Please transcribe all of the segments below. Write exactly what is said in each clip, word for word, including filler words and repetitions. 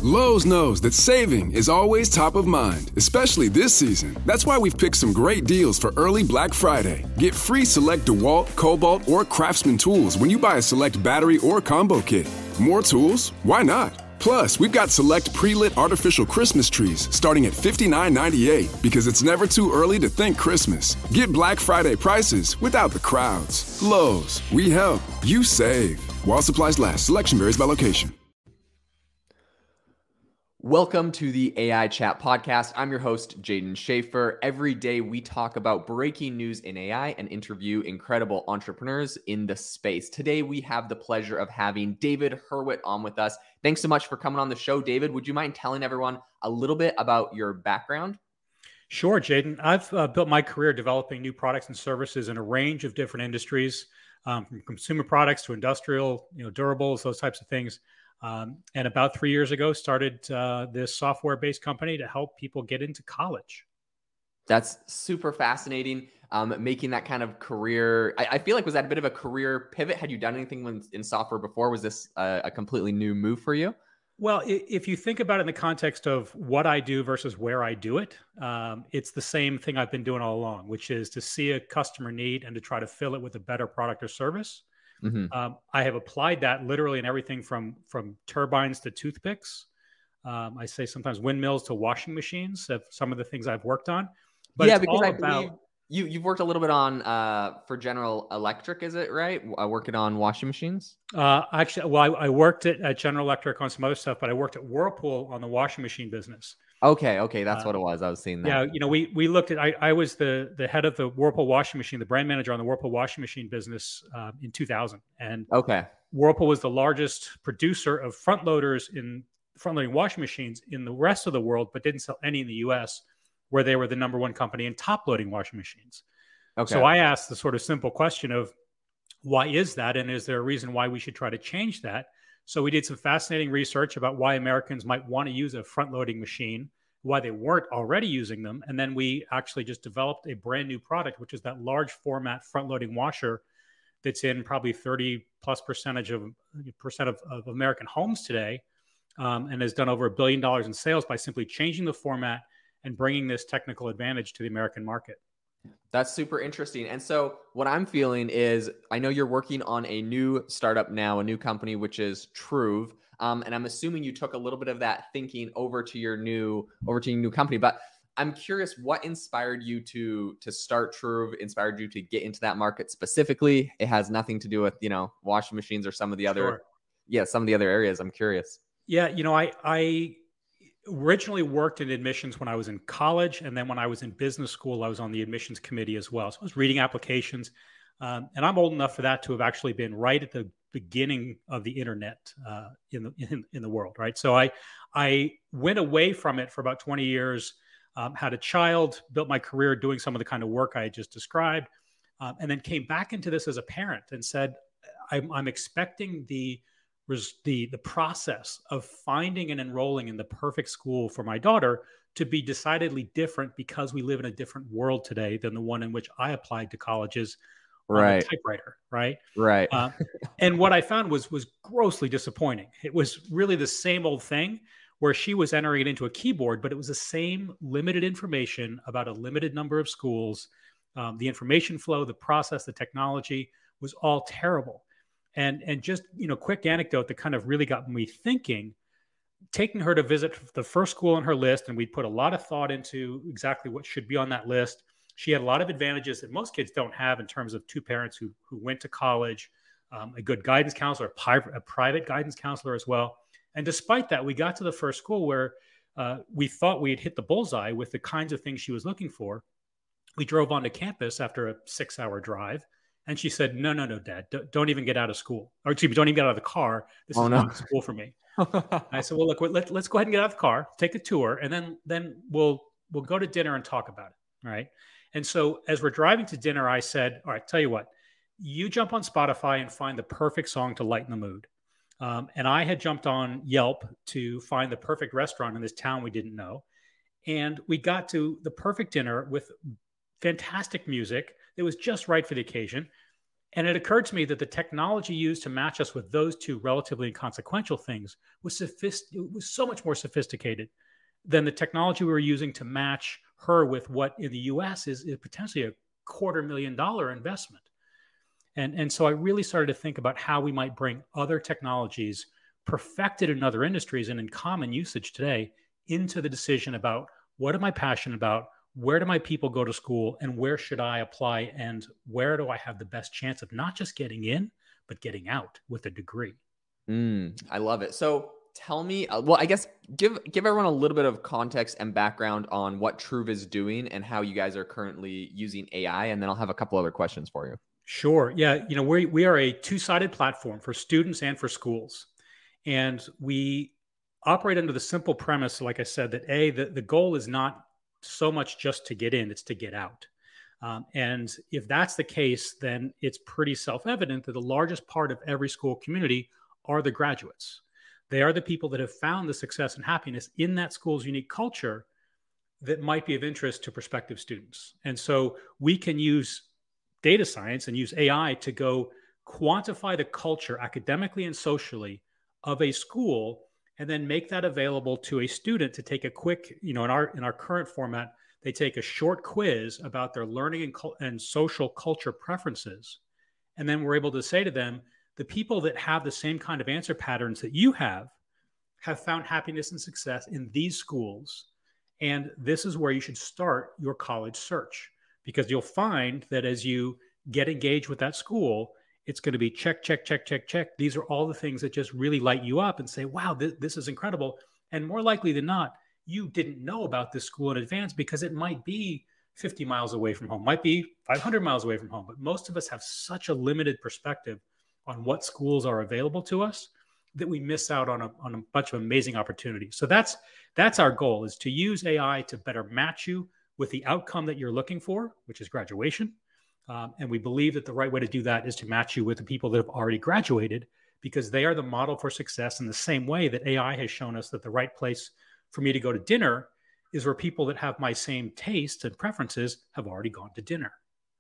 Lowe's knows that saving is always top of mind, especially this season. That's why we've picked some great deals for early Black Friday. Get free select DeWalt, Cobalt, or Craftsman tools when you buy a select battery or combo kit. More tools? Why not? Plus, we've got select pre-lit artificial Christmas trees starting at fifty-nine ninety-eight because it's never too early to think Christmas. Get Black Friday prices without the crowds. Lowe's, we help, you save. While supplies last, selection varies by location. Welcome to the A I Chat Podcast. I'm your host, Jaden Schaefer. Every day we talk about breaking news in A I and interview incredible entrepreneurs in the space. Today we have the pleasure of having David Hurwit on with us. Thanks so much for coming on the show. David, would you mind telling everyone a little bit about your background? Sure, Jaden. I've uh, built my career developing new products and services in a range of different industries, um, from consumer products to industrial, you know, durables, those types of things. Um, and about three years ago, started uh, this software-based company to help people get into college. That's super fascinating. Um, making that kind of career, I, I feel like, was that a bit of a career pivot? Had you done anything when, in software before? Was this a, a completely new move for you? Well, if you think about it in the context of what I do versus where I do it, um, it's the same thing I've been doing all along, which is to see a customer need and to try to fill it with a better product or service. Mm-hmm. Um, I have applied that literally in everything from from turbines to toothpicks. Um, I say sometimes windmills to washing machines. Of some of the things I've worked on, but yeah, it's because all I about... believe you you've worked a little bit on uh, for General Electric, is it right? Uh, working on washing machines. Uh, actually, well, I, I worked at, at General Electric on some other stuff, but I worked at Whirlpool on the washing machine business. Okay, okay, that's uh, what it was. I was seeing that. Yeah, you know, we we looked at. I, I was the the head of the Whirlpool washing machine, the brand manager on the Whirlpool washing machine business uh, in two thousand. And okay, Whirlpool was the largest producer of front loaders in front loading washing machines in the rest of the world, but didn't sell any in the U S, where they were the number one company in top loading washing machines. Okay. So I asked the sort of simple question of why is that, and is there a reason why we should try to change that? So we did some fascinating research about why Americans might want to use a front-loading machine, why they weren't already using them. And then we actually just developed a brand new product, which is that large format front-loading washer that's in probably thirty plus percentage of percent of, of American homes today, um, and has done over a billion dollars in sales by simply changing the format and bringing this technical advantage to the American market. That's super interesting. And so what I'm feeling is, I know you're working on a new startup now, a new company, which is Truve. Um, and I'm assuming you took a little bit of that thinking over to your new, over to your new company. But I'm curious, what inspired you to, to start Truve, inspired you to get into that market specifically? It has nothing to do with, you know, washing machines or some of the other, sure. yeah, some of the other areas. I'm curious. Yeah. You know, I, I, originally worked in admissions when I was in college. And then when I was in business school, I was on the admissions committee as well. So I was reading applications. Um, and I'm old enough for that to have actually been right at the beginning of the internet uh, in, the, in, in the world, right? So I, I went away from it for about twenty years, um, had a child, built my career doing some of the kind of work I had just described, um, and then came back into this as a parent and said, I'm, I'm expecting the the the process of finding and enrolling in the perfect school for my daughter to be decidedly different because we live in a different world today than the one in which I applied to colleges right. on a typewriter, right? Right. Uh, and what I found was was grossly disappointing. It was really the same old thing where she was entering it into a keyboard, but it was the same limited information about a limited number of schools. Um, the information flow, the process, the technology was all terrible. And and just, you know, quick anecdote that kind of really got me thinking, taking her to visit the first school on her list, and we put a lot of thought into exactly what should be on that list. She had a lot of advantages that most kids don't have in terms of two parents who who went to college, um, a good guidance counselor, a, pri- a private guidance counselor as well. And despite that, we got to the first school where uh, we thought we had hit the bullseye with the kinds of things she was looking for. We drove onto campus after a six-hour drive. And she said, no, no, no, Dad, don't even get out of school. Or excuse me, don't even get out of the car. This oh, is no. not school for me. I said, well, look, let, let's go ahead and get out of the car, take a tour, and then then we'll we'll go to dinner and talk about it, right? And so as we're driving to dinner, I said, all right, tell you what, you jump on Spotify and find the perfect song to lighten the mood. Um, and I had jumped on Yelp to find the perfect restaurant in this town we didn't know. And we got to the perfect dinner with fantastic music. It was just right for the occasion. And it occurred to me that the technology used to match us with those two relatively inconsequential things was, sophist- it was so much more sophisticated than the technology we were using to match her with what in the U S is, is potentially a quarter million dollar investment. And, and so I really started to think about how we might bring other technologies perfected in other industries and in common usage today into the decision about what am I passionate about, where do my people go to school, and where should I apply, and where do I have the best chance of not just getting in, but getting out with a degree. Mm, I love it. So tell me, uh, well, I guess give give everyone a little bit of context and background on what Truve is doing and how you guys are currently using A I, and then I'll have a couple other questions for you. Sure. Yeah. You know, we we are a two-sided platform for students and for schools. And we operate under the simple premise, like I said, that A, the, the goal is not so much just to get in, it's to get out. Um, and if that's the case, then it's pretty self-evident that the largest part of every school community are the graduates. They are the people that have found the success and happiness in that school's unique culture that might be of interest to prospective students. And so we can use data science and use A I to go quantify the culture academically and socially of a school, and then make that available to a student to take a quick, you know, in our in our current format, they take a short quiz about their learning and, and social culture preferences. And then we're able to say to them, the people that have the same kind of answer patterns that you have, have found happiness and success in these schools. And this is where you should start your college search, because you'll find that as you get engaged with that school, it's going to be check, check, check, check, check. These are all the things that just really light you up and say, wow, th- this is incredible. And more likely than not, you didn't know about this school in advance because it might be fifty miles away from home, might be five hundred miles away from home. But most of us have such a limited perspective on what schools are available to us that we miss out on a, on a bunch of amazing opportunities. So that's, that's our goal, is to use A I to better match you with the outcome that you're looking for, which is graduation. Um, and we believe that the right way to do that is to match you with the people that have already graduated, because they are the model for success in the same way that A I has shown us that the right place for me to go to dinner is where people that have my same tastes and preferences have already gone to dinner.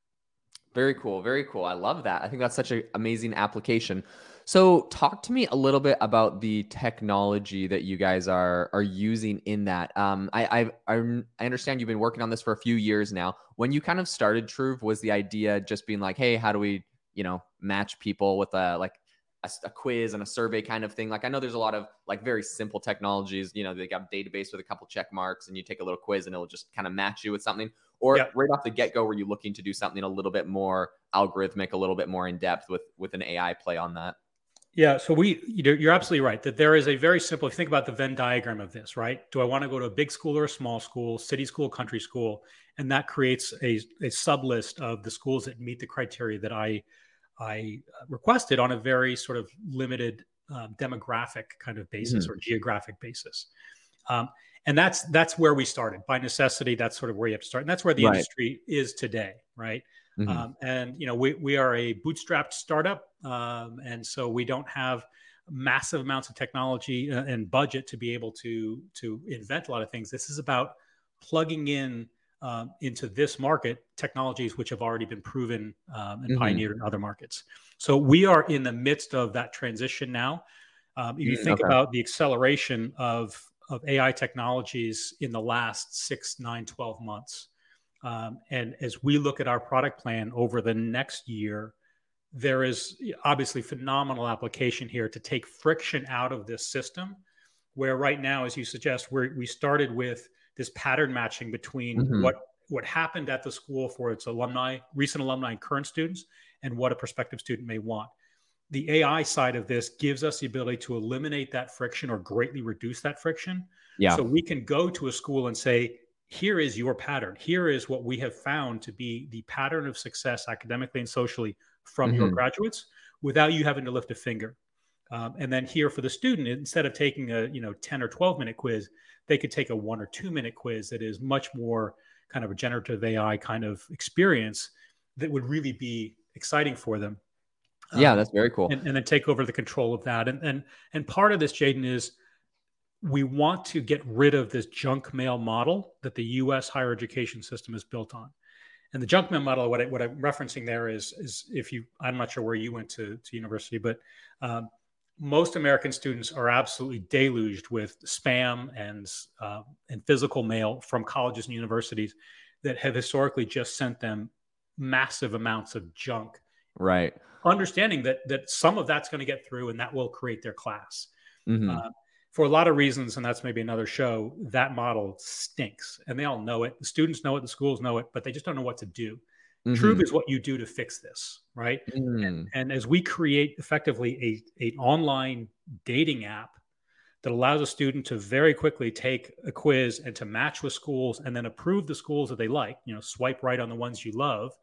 Very cool. Very cool. I love that. I think that's such an amazing application. So talk to me a little bit about the technology that you guys are are using in that. Um, I, I I understand you've been working on this for a few years now. When you kind of started Truve, was the idea just being like, hey, how do we, you know, match people with a like a, a quiz and a survey kind of thing? Like, I know there's a lot of like very simple technologies. You know, they got a database with a couple check marks, and you take a little quiz, and it'll just kind of match you with something. Or Yep. right off the get-go, were you looking to do something a little bit more algorithmic, a little bit more in depth with with an A I play on that? Yeah, so we, you know, you're absolutely right that there is a very simple, if you think about the Venn diagram of this, right? Do I want to go to a big school or a small school, city school, country school? And that creates a, a sub list of the schools that meet the criteria that I, I requested on a very sort of limited um, demographic kind of basis Mm-hmm. or geographic basis. Um, and that's that's where we started. By necessity, that's sort of where you have to start. And that's where the Right. industry is today, right? Mm-hmm. Um, and you know, we we are a bootstrapped startup, um, and so we don't have massive amounts of technology and budget to be able to to invent a lot of things. This is about plugging in um, into this market technologies which have already been proven um, and Mm-hmm. pioneered in other markets. So we are in the midst of that transition now. Um, if you Mm, think okay. about the acceleration of of A I technologies in the last six, nine, twelve months. Um, and as we look at our product plan over the next year, there is obviously phenomenal application here to take friction out of this system, where right now, as you suggest, we're, we started with this pattern matching between Mm-hmm. what, what happened at the school for its alumni, recent alumni and current students, and what a prospective student may want. The A I side of this gives us the ability to eliminate that friction or greatly reduce that friction. Yeah. So we can go to a school and say, here is your pattern. Here is what we have found to be the pattern of success academically and socially from your Mm-hmm. graduates, without you having to lift a finger. Um, and then here for the student, instead of taking a you know ten or twelve minute quiz, they could take a one or two minute quiz that is much more kind of a generative A I kind of experience that would really be exciting for them. Yeah, Um, that's very cool. and, and then take over the control of that. And, and, and part of this, Jaden, is we want to get rid of this junk mail model that the U S higher education system is built on. And the Junkman model, what, I, what I'm referencing there is, is if you, I'm not sure where you went to, to university, but um, most American students are absolutely deluged with spam and, uh, and physical mail from colleges and universities that have historically just sent them massive amounts of junk. Right. Understanding that, that some of that's going to get through and that will create their class. Mm-hmm. Uh, for a lot of reasons, and that's maybe another show, that model stinks. And they all know it. The students know it, the schools know it, but they just don't know what to do. Mm-hmm. Truth is what you do to fix this, right? Mm. And, and as we create effectively a, a online dating app that allows a student to very quickly take a quiz and to match with schools and then approve the schools that they like, you know, swipe right on the ones you love.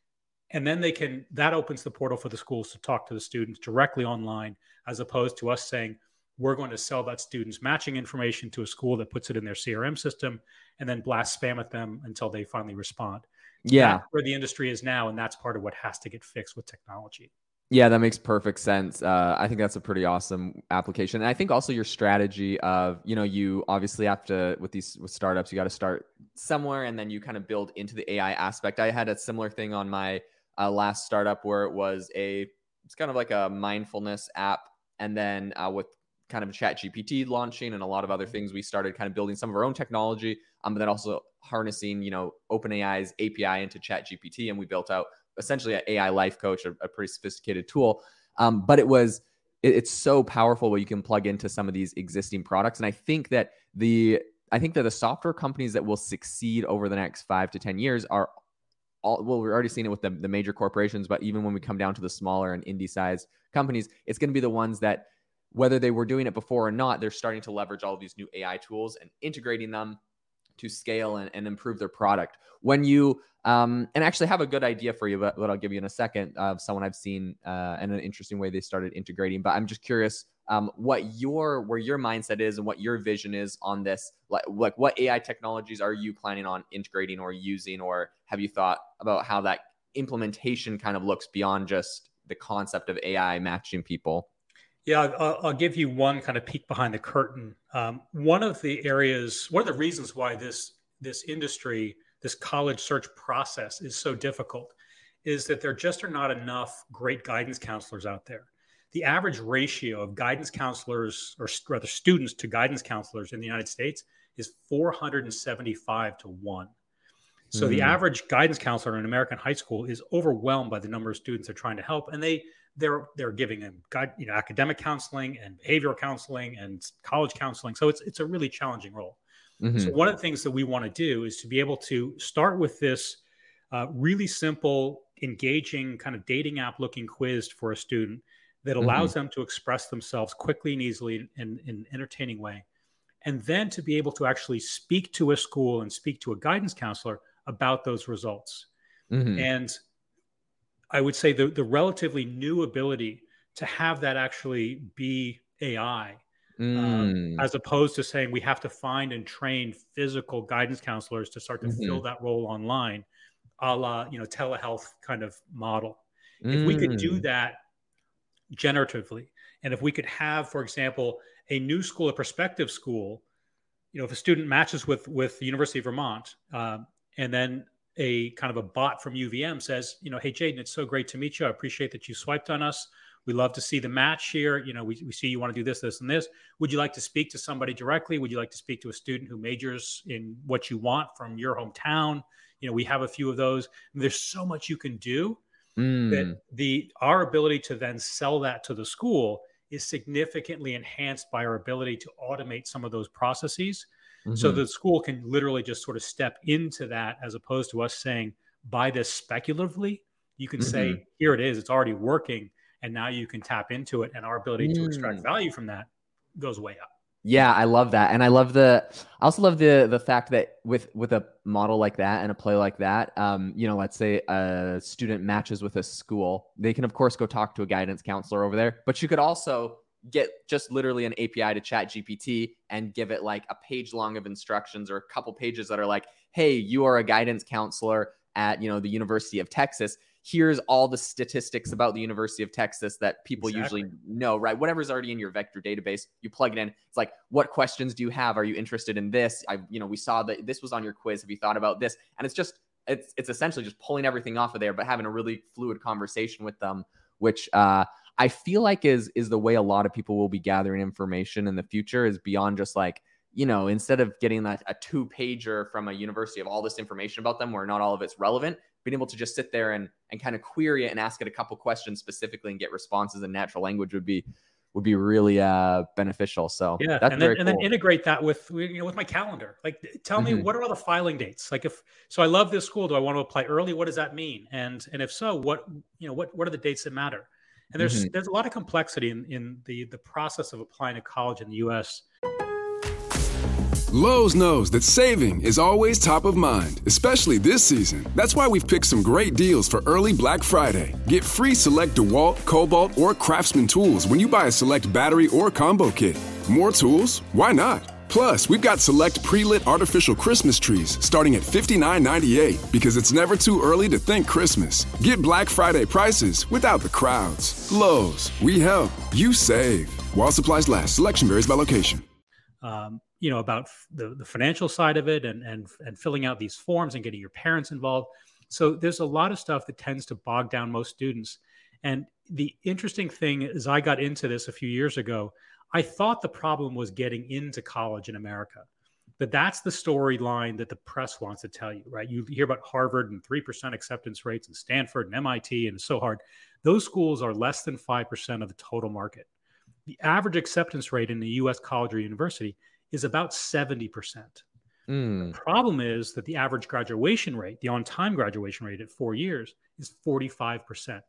And then they can, that opens the portal for the schools to talk to the students directly online, as opposed to us saying, we're going to sell that student's matching information to a school that puts it in their C R M system and then blast spam at them until they finally respond. Yeah. That's where the industry is now. And that's part of what has to get fixed with technology. Yeah, that makes perfect sense. Uh, I think that's a pretty awesome application. And I think also your strategy of, you know, you obviously have to, with these with startups, you got to start somewhere and then you kind of build into the A I aspect. I had a similar thing on my uh, last startup where it was a, it's kind of like a mindfulness app. And then uh, with kind of ChatGPT launching and a lot of other things, we started kind of building some of our own technology, um, but then also harnessing, you know, OpenAI's A P I into ChatGPT. And we built out essentially an A I life coach, a, a pretty sophisticated tool. Um, but it was, it, it's so powerful what you can plug into some of these existing products. And I think that the, I think that the software companies that will succeed over the next five to ten years are all, well, we're already seeing it with the, the major corporations, but even when we come down to the smaller and indie sized companies, it's going to be the ones that, whether they were doing it before or not, they're starting to leverage all of these new A I tools and integrating them to scale and, and improve their product. When you, um, and actually have a good idea for you, but what I'll give you in a second of someone I've seen uh, and an interesting way they started integrating. But I'm just curious um, what your, where your mindset is and what your vision is on this. Like, like what A I technologies are you planning on integrating or using, or have you thought about how that implementation kind of looks beyond just the concept of A I matching people? Yeah, I'll, I'll give you one kind of peek behind the curtain. Um, one of the areas, one of the reasons why this this industry, this college search process is so difficult is that there just are not enough great guidance counselors out there. The average ratio of guidance counselors, or rather students to guidance counselors in the United States is four hundred seventy-five to one. So mm. the average guidance counselor in an American high school is overwhelmed by the number of students they're trying to help. And they They're they're giving them guide, you know, academic counseling and behavioral counseling and college counseling. So it's it's a really challenging role. Mm-hmm. So one of the things that we want to do is to be able to start with this uh, really simple, engaging kind of dating app looking quiz for a student that allows mm-hmm. them to express themselves quickly and easily in, in an entertaining way. And then to be able to actually speak to a school and speak to a guidance counselor about those results. Mm-hmm. And I would say the, the relatively new ability to have that actually be A I, mm. um, as opposed to saying we have to find and train physical guidance counselors to start to mm-hmm. fill that role online, a la, you know, telehealth kind of model. Mm. If we could do that generatively, and if we could have, for example, a new school, a prospective school, you know, if a student matches with, with the University of Vermont, um, and then a kind of a bot from U V M says, you know, hey, Jaden, it's so great to meet you. I appreciate that you swiped on us. We love to see the match here. You know, we, we see you want to do this, this, and this. Would you like to speak to somebody directly? Would you like to speak to a student who majors in what you want from your hometown? You know, we have a few of those. And there's so much you can do mm. that the our ability to then sell that to the school is significantly enhanced by our ability to automate some of those processes. Mm-hmm. So the school can literally just sort of step into that, as opposed to us saying, buy this speculatively. You can mm-hmm. say, here it is, it's already working. And now you can tap into it. And our ability mm. to extract value from that goes way up. Yeah, I love that. And I love the, I also love the the fact that with, with a model like that and a play like that, um, you know, let's say a student matches with a school, they can of course go talk to a guidance counselor over there, but you could also get just literally an A P I to ChatGPT and give it like a page long of instructions or a couple pages that are like, hey, you are a guidance counselor at, you know, the University of Texas. Here's all the statistics about the University of Texas that people exactly. usually know, right? Whatever's already in your vector database, you plug it in. It's like, what questions do you have? Are you interested in this? I, you know, we saw that this was on your quiz. Have you thought about this? And it's just it's it's essentially just pulling everything off of there, but having a really fluid conversation with them, which uh, I feel like is is the way a lot of people will be gathering information in the future, is beyond just like, you know, instead of getting that a two pager from a university of all this information about them where not all of it's relevant, being able to just sit there and and kind of query it and ask it a couple questions specifically and get responses in natural language would be would be really uh, beneficial. So yeah, that's and very then, cool. and then integrate that with, you know, with my calendar. Like, tell me, Mhm. what are all the filing dates? Like, if so, I love this school. Do I want to apply early? What does that mean? And and if so, what you know, what what are the dates that matter? And there's Mhm. there's a lot of complexity in in the the process of applying to college in the U S. Lowe's knows that saving is always top of mind, especially this season. That's why we've picked some great deals for early Black Friday. Get free select DeWalt, Cobalt, or Craftsman tools when you buy a select battery or combo kit. More tools? Why not? Plus, we've got select pre-lit artificial Christmas trees starting at fifty-nine ninety-eight because it's never too early to think Christmas. Get Black Friday prices without the crowds. Lowe's, we help, you save. While supplies last, selection varies by location. Um, you know, about f- the, the financial side of it, and, and, and filling out these forms and getting your parents involved. So there's a lot of stuff that tends to bog down most students. And the interesting thing is, I got into this a few years ago. I thought the problem was getting into college in America, that that's the storyline that the press wants to tell you, right? You hear about Harvard and three percent acceptance rates, and Stanford and M I T, and it's so hard. Those schools are less than five percent of the total market. The average acceptance rate in the U S college or university is about seventy percent. Mm. The problem is that the average graduation rate, the on-time graduation rate at four years, is forty-five percent.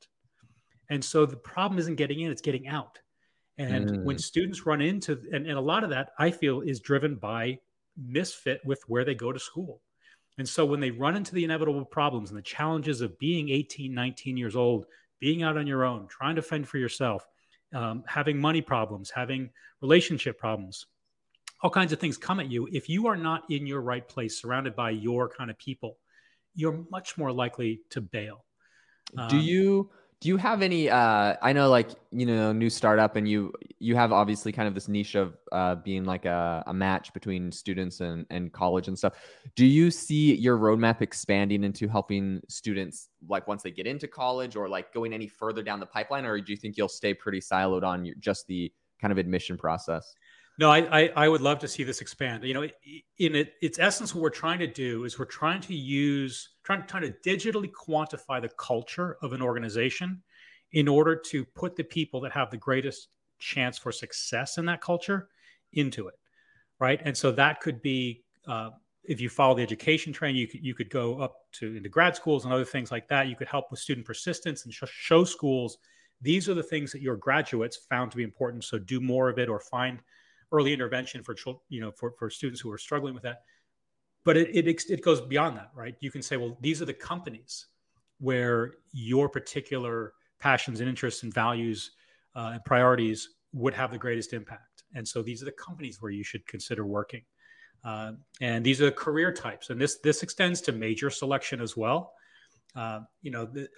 And so the problem isn't getting in, it's getting out. And Mm. when students run into, and, and a lot of that, I feel, is driven by misfit with where they go to school. And so when they run into the inevitable problems and the challenges of being eighteen, nineteen years old, being out on your own, trying to fend for yourself, um, having money problems, having relationship problems, all kinds of things come at you. If you are not in your right place, surrounded by your kind of people, you're much more likely to bail. Do Um, you do you have any uh I know, like, you know, new startup, and you you have obviously kind of this niche of uh being like a, a match between students and, and college and stuff. Do you see your roadmap expanding into helping students, like, once they get into college, or like going any further down the pipeline, or do you think you'll stay pretty siloed on your, just the kind of admission process? No, I, I I would love to see this expand. You know, in it, its essence, what we're trying to do is we're trying to use, trying, trying to digitally quantify the culture of an organization in order to put the people that have the greatest chance for success in that culture into it, right? And so that could be, uh, if you follow the education train, you could you could go up to into grad schools and other things like that. You could help with student persistence and sh- show schools these are the things that your graduates found to be important. So do more of it, or find early intervention for children, you know, for, for students who are struggling with that. But it, it it goes beyond that, right? You can say, well, these are the companies where your particular passions and interests and values uh, and priorities would have the greatest impact. And so these are the companies where you should consider working. Uh, and these are the career types. And this this extends to major selection as well. Uh, you know, the,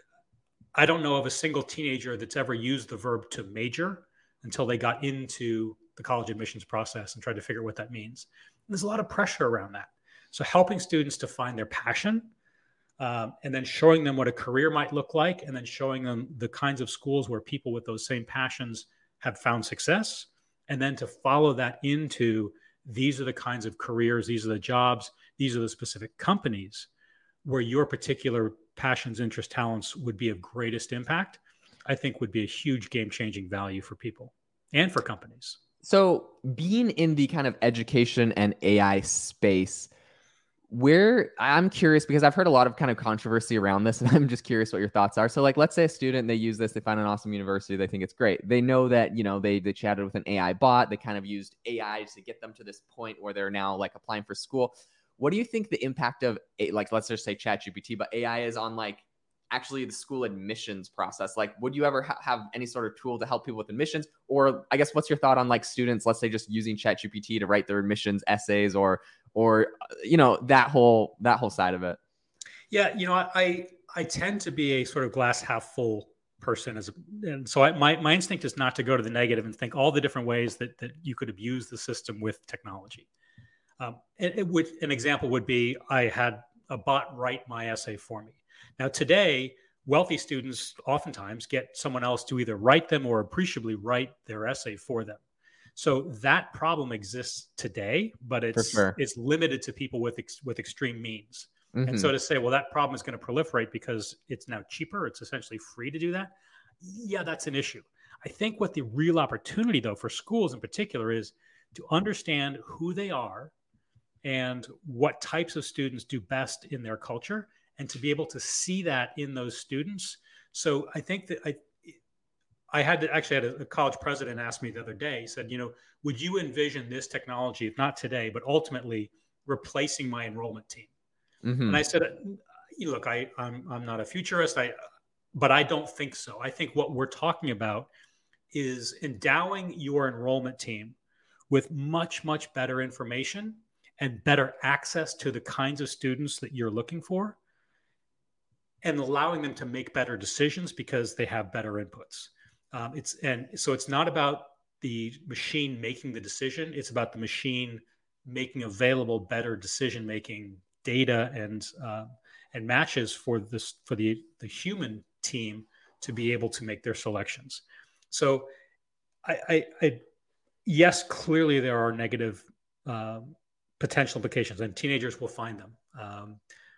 I don't know of a single teenager that's ever used the verb to major until they got into the college admissions process and tried to figure out what that means. And there's a lot of pressure around that. So helping students to find their passion, um, and then showing them what a career might look like, and then showing them the kinds of schools where people with those same passions have found success, and then to follow that into, these are the kinds of careers, these are the jobs, these are the specific companies where your particular passions, interests, talents would be of greatest impact, I think would be a huge game-changing value for people and for companies. So being in the kind of education and A I space, where I'm curious, because I've heard a lot of kind of controversy around this, and I'm just curious what your thoughts are. So like, let's say a student, they use this, they find an awesome university, they think it's great. They know that, you know, they they chatted with an A I bot, they kind of used A I to get them to this point where they're now like applying for school. What do you think the impact of, like, let's just say ChatGPT, but A I is on like actually the school admissions process? Like, would you ever ha- have any sort of tool to help people with admissions? Or I guess, what's your thought on like students, let's say, just using ChatGPT to write their admissions essays, or, or, you know, that whole, that whole side of it? Yeah. You know, I, I tend to be a sort of glass half full person, as, and so I, my, my instinct is not to go to the negative and think all the different ways that, that you could abuse the system with technology. Um, it, it would, an example would be, I had a bot write my essay for me. Now, today, wealthy students oftentimes get someone else to either write them or appreciably write their essay for them. So that problem exists today, but it's sure. it's limited to people with ex, with extreme means. Mm-hmm. And so to say, well, that problem is going to proliferate because it's now cheaper, it's essentially free to do that. Yeah, that's an issue. I think what the real opportunity, though, for schools in particular is to understand who they are and what types of students do best in their culture, and to be able to see that in those students. So I think that I, I had to actually had a, a college president ask me the other day. He said, you know, would you envision this technology, if not today, but ultimately replacing my enrollment team? Mm-hmm. And I said, look, I, I'm, I'm not a futurist, I, but I don't think so. I think what we're talking about is endowing your enrollment team with much, much better information and better access to the kinds of students that you're looking for, and allowing them to make better decisions because they have better inputs. Um, it's and so it's not about the machine making the decision. It's about the machine making available better decision-making data and uh, and matches for this for the the human team to be able to make their selections. So, I, I, I yes, clearly there are negative uh, potential implications, and teenagers will find them. Um,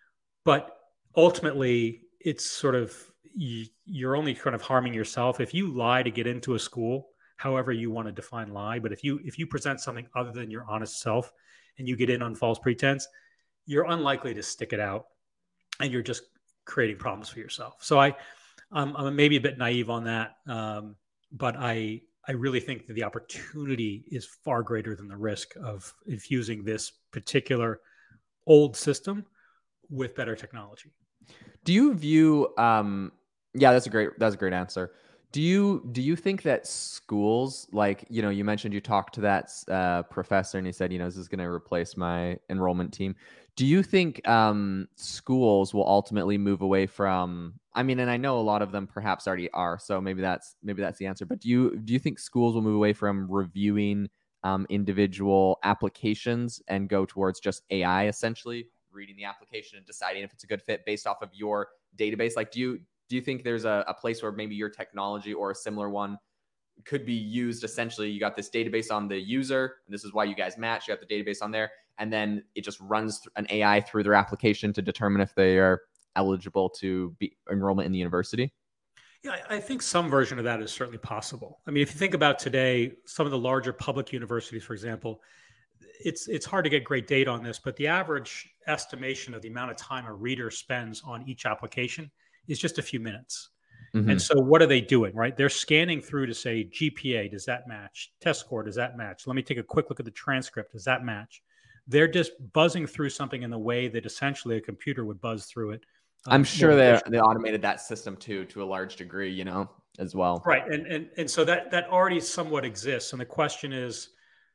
but ultimately, it's sort of you, you're only kind of harming yourself if you lie to get into a school, however you want to define lie. But if you if you present something other than your honest self and you get in on false pretense, you're unlikely to stick it out, and you're just creating problems for yourself. So I, I'm, I'm maybe a bit naive on that, um, but I I really think that the opportunity is far greater than the risk of infusing this particular old system with better technology. Do you view, um, yeah, that's a great, that's a great answer. Do you, do you think that schools, like, you know, you mentioned you talked to that uh, professor and he said, you know, this is going to replace my enrollment team. Do you think um, schools will ultimately move away from, I mean, and I know a lot of them perhaps already are, so maybe that's, maybe that's the answer, but do you, do you think schools will move away from reviewing um, individual applications and go towards just A I, essentially reading the application and deciding if it's a good fit based off of your database? Like, do you, do you think there's a, a place where maybe your technology or a similar one could be used? Essentially, you got this database on the user, and this is why you guys match. You got the database on there, and then it just runs an A I through their application to determine if they are eligible to be enrollment in the university? Yeah, I think some version of that is certainly possible. I mean, if you think about today, some of the larger public universities, for example, it's it's hard to get great data on this, but the average estimation of the amount of time a reader spends on each application is just a few minutes. Mm-hmm. And so what are they doing, right? They're scanning through to say, G P A, does that match? Test score, does that match? Let me take a quick look at the transcript. Does that match? They're just buzzing through something in the way that essentially a computer would buzz through it. I'm um, sure they they automated that system too, to a large degree, you know, as well. Right. And, and, and so that, that already somewhat exists. And the question is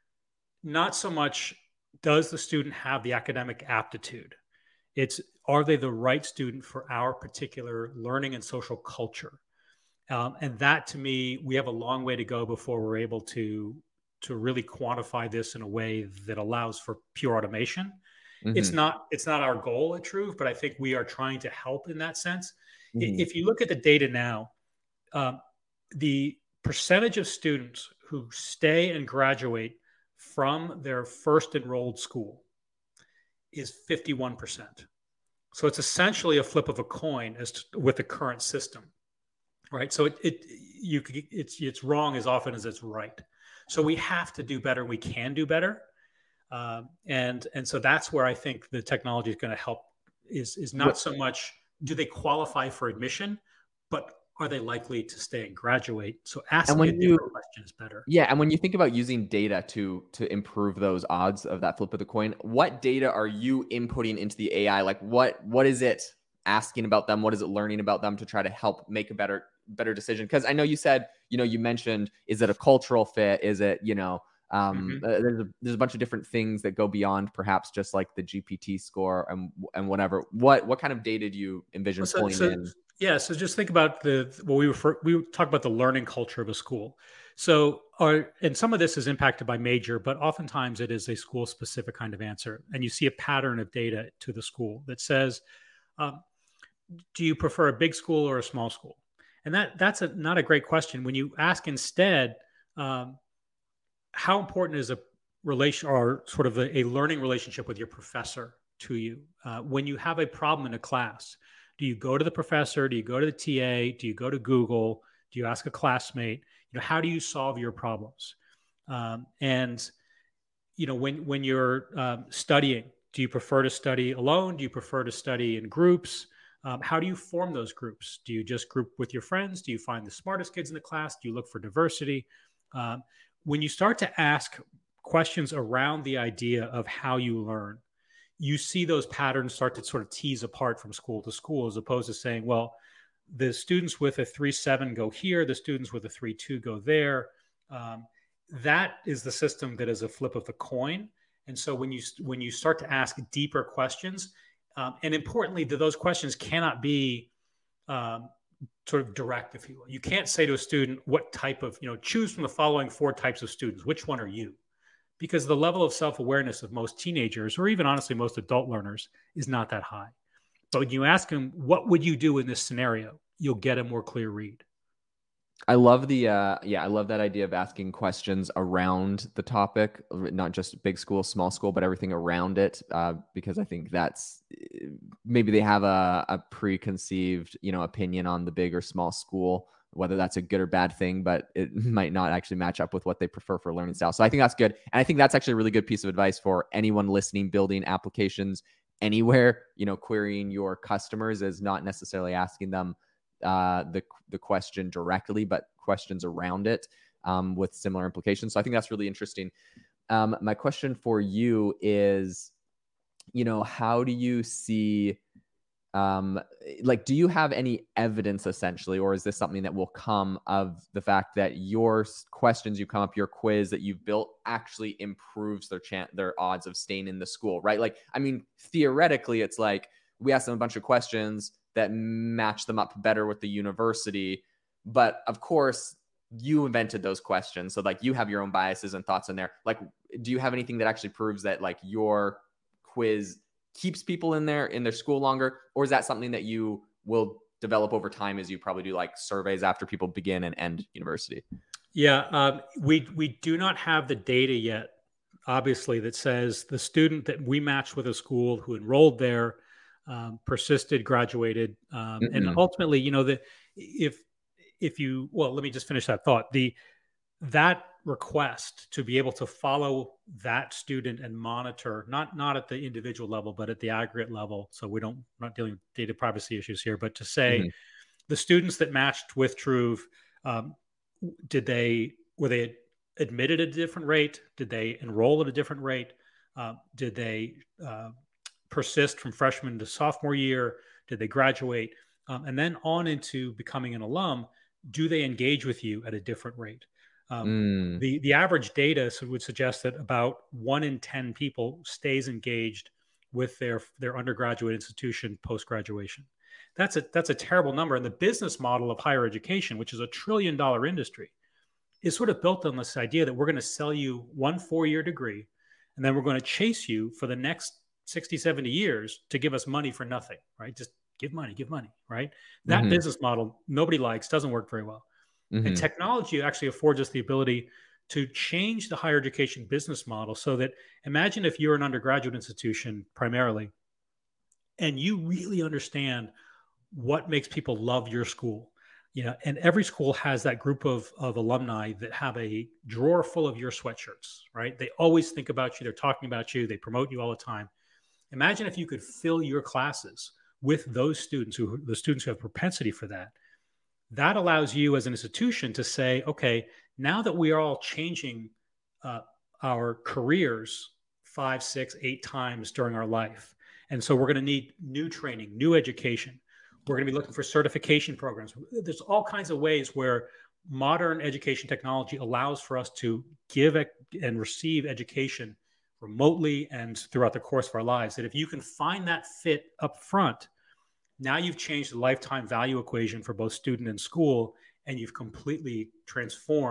not so much, does the student have the academic aptitude? It's, are they the right student for our particular learning and social culture? Um, and that, to me, we have a long way to go before we're able to, to really quantify this in a way that allows for pure automation. Mm-hmm. It's not, it's not our goal at Truve, but I think we are trying to help in that sense. Mm-hmm. If you look at the data now, um, the percentage of students who stay and graduate from their first enrolled school is fifty-one percent. So it's essentially a flip of a coin as to, with the current system, right? So it, it you it's it's wrong as often as it's right. So we have to do better. We can do better, uh, and and so that's where I think the technology is going to help. Is is not so much do they qualify for admission, but are they likely to stay and graduate? So asking a different you, question is better. Yeah, and when you think about using data to to improve those odds of that flip of the coin, what data are you inputting into the A I? Like what what is it asking about them? What is it learning about them to try to help make a better better decision? Because I know you said, you know, you mentioned, is it a cultural fit? Is it, you know, um, mm-hmm. uh, there's a there's a bunch of different things that go beyond perhaps just like the G P T score and and whatever. What what kind of data do you envision so, pulling so, in? Yeah, so just think about the well, we refer we talk about the learning culture of a school. So, are, and some of this is impacted by major, but oftentimes it is a school specific kind of answer. And you see a pattern of data to the school that says, um, do you prefer a big school or a small school? And that that's a, not a great question. When you ask instead, um, how important is a relation or sort of a, a learning relationship with your professor to you? Uh, when you have a problem in a class, do you go to the professor? Do you go to the T A? Do you go to Google? Do you ask a classmate? You know, how do you solve your problems? Um, and you know, when when you're um, studying, do you prefer to study alone? Do you prefer to study in groups? Um, how do you form those groups? Do you just group with your friends? Do you find the smartest kids in the class? Do you look for diversity? Um, when you start to ask questions around the idea of how you learn, you see those patterns start to sort of tease apart from school to school, as opposed to saying, well, the students with a three seven go here, the students with a three two go there. Um, that is the system that is a flip of the coin. And so when you when you start to ask deeper questions, um, and importantly, those questions cannot be um, sort of direct, if you will. You can't say to a student, what type of, you know, choose from the following four types of students. Which one are you? Because the level of self-awareness of most teenagers, or even honestly most adult learners, is not that high. But when you ask them, what would you do in this scenario? You'll get a more clear read. I love the, uh, yeah, I love that idea of asking questions around the topic, not just big school, small school, but everything around it, uh, because I think that's, maybe they have a, a preconceived, you know, opinion on the big or small school, whether that's a good or bad thing, but it might not actually match up with what they prefer for learning style. So I think that's good. And I think that's actually a really good piece of advice for anyone listening, building applications anywhere. You know, querying your customers is not necessarily asking them uh, the, the question directly, but questions around it um, with similar implications. So I think that's really interesting. Um, my question for you is, you know, how do you see, um, like, do you have any evidence essentially, or is this something that will come of the fact that your questions you come up, your quiz that you've built actually improves their chance, their odds of staying in the school, right? Like, I mean, theoretically, it's like we ask them a bunch of questions that match them up better with the university. But of course, you invented those questions. So like you have your own biases and thoughts in there. Like, do you have anything that actually proves that like your quiz keeps people in there in their school longer? Or is that something that you will develop over time as you probably do like surveys after people begin and end university? Yeah, um, we, we do not have the data yet, obviously, that says the student that we matched with a school who enrolled there, Um, persisted, graduated, um, Mm-hmm. and ultimately, you know, the if if you well, let me just finish that thought. The that request to be able to follow that student and monitor, not not at the individual level, but at the aggregate level. So we don't we're not dealing with data privacy issues here, but to say Mm-hmm. the students that matched with Truve, um, did they were they admitted at a different rate? Did they enroll at a different rate? Uh, did they uh, persist from freshman to sophomore year? Did they graduate? Um, and then on into becoming an alum, do they engage with you at a different rate? Um, Mm. the, the average data would suggest that about one in ten people stays engaged with their, their undergraduate institution post-graduation. That's a, that's a terrible number. And the business model of higher education, which is a trillion dollar industry, is sort of built on this idea that we're going to sell you one four-year degree, and then we're going to chase you for the next sixty, seventy years to give us money for nothing, right? Just give money, give money, right? That Mm-hmm. business model, nobody likes, doesn't work very well. Mm-hmm. And technology actually affords us the ability to change the higher education business model so that imagine if you're an undergraduate institution primarily, and you really understand what makes people love your school. You know, and every school has that group of, of alumni that have a drawer full of your sweatshirts, right? They always think about you. They're talking about you. They promote you all the time. Imagine if you could fill your classes with those students who, the students who have propensity for that. That allows you as an institution to say, okay, now that we are all changing uh, our careers five, six, eight times during our life, and so we're going to need new training, new education. We're going to be looking for certification programs. There's all kinds of ways where modern education technology allows for us to give and receive education remotely and throughout the course of our lives, that if you can find that fit up front, now you've changed the lifetime value equation for both student and school, and you've completely transformed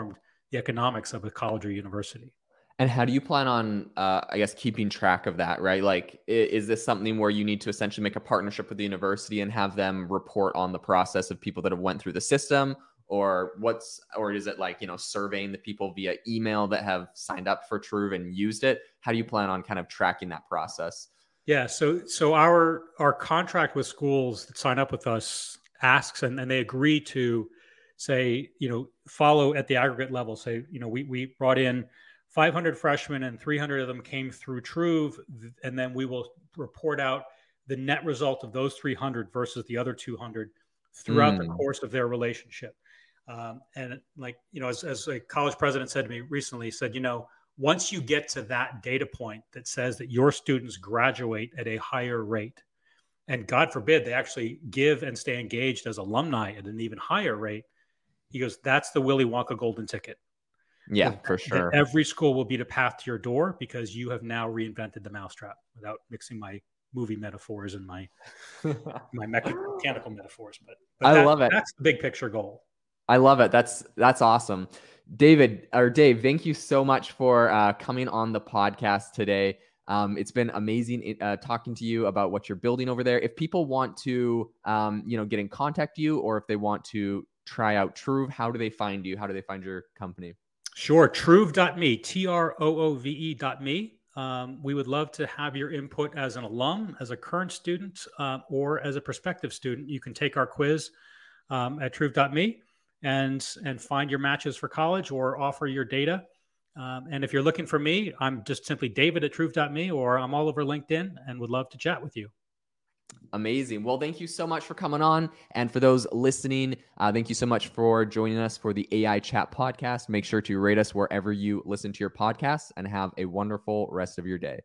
the economics of a college or university. And how do you plan on, uh, I guess, keeping track of that, right? Like, is this something where you need to essentially make a partnership with the university and have them report on the process of people that have went through the system? Or what's, or is it like, you know, surveying the people via email that have signed up for Truve and used it? How do you plan on kind of tracking that process? Yeah, so so our our contract with schools that sign up with us asks, and, and they agree to say, you know, follow at the aggregate level. Say, you know, we we brought in five hundred freshmen and three hundred of them came through Truve, and then we will report out the net result of those three hundred versus the other two hundred throughout mm. the course of their relationship. Um, and like, you know, as, as a college president said to me recently, he said, you know, once you get to that data point that says that your students graduate at a higher rate, and God forbid they actually give and stay engaged as alumni at an even higher rate, he goes, that's the Willy Wonka golden ticket. Yeah, that, for sure. Every school will be the path to your door because you have now reinvented the mousetrap, without mixing my movie metaphors and my my mechanical metaphors. But, but I that, love it. That's the big picture goal. I love it. That's that's awesome. David or Dave, thank you so much for uh, coming on the podcast today. Um, it's been amazing uh, talking to you about what you're building over there. If people want to, um, you know, get in contact with you, or if they want to try out Truve, how do they find you? How do they find your company? Sure. Truve dot me, T R O O V E dot me. Um, we would love to have your input as an alum, as a current student, uh, or as a prospective student. You can take our quiz um, at Truve dot me. and and find your matches for college or offer your data. Um, and if you're looking for me, I'm just simply David at Truve dot me, or I'm all over LinkedIn and would love to chat with you. Amazing. Well, thank you so much for coming on. And for those listening, uh, thank you so much for joining us for the A I Chat podcast. Make sure to rate us wherever you listen to your podcasts, and have a wonderful rest of your day.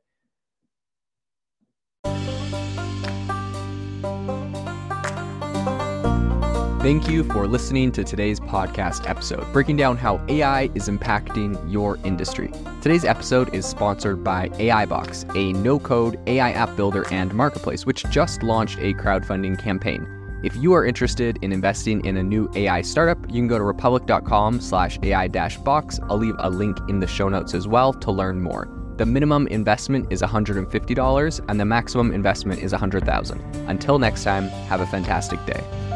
Thank you for listening to today's podcast episode, breaking down how A I is impacting your industry. Today's episode is sponsored by AIbox, a no-code A I app builder and marketplace, which just launched a crowdfunding campaign. If you are interested in investing in a new A I startup, you can go to republic.com slash AI dash box. I'll leave a link in the show notes as well to learn more. The minimum investment is one hundred fifty dollars and the maximum investment is one hundred thousand dollars. Until next time, have a fantastic day.